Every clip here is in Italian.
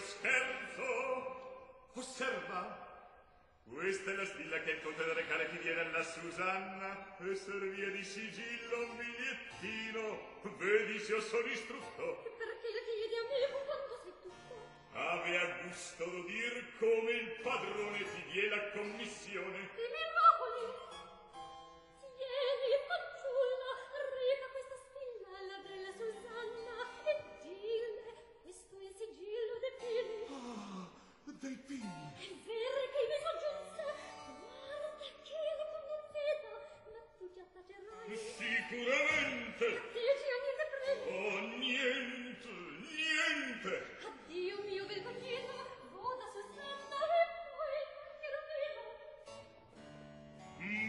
scherzo. Osserva. Questa è la stilla che il conte del Recale ti diede alla Susanna e servia di sigillo un bigliettino. Vedi se io sono istrutto. E perché le chiedi a me con quanto sei tutto? Avea gusto d'udir come il padrone ti die la commissione. I miracoli! Tieni, fanciulla, reca questa stilla alla bella Susanna e dille, questo è il sigillo dei pini. Ah, dei pini. È vero che mi soggiunse? Guarda che le convinceva, ma tu ti attacerai. Sicuramente. Dici a niente prego. Oh, niente, niente. Addio mio bel bagnetto, voda Susanna e poi che lo vedo.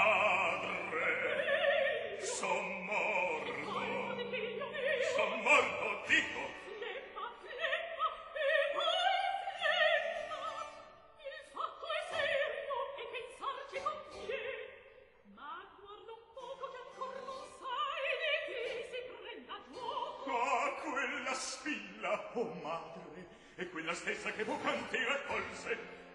Madre, son morto. Son morto, dico. Fleppa, fleppa, e poi fleppa. Il fatto è serio e pensarci conviene. Ma guarda un poco che ancor non sai di chi si prenda gioco. Ah, quella spilla, oh madre, è quella stessa che poc'anzi raccolse.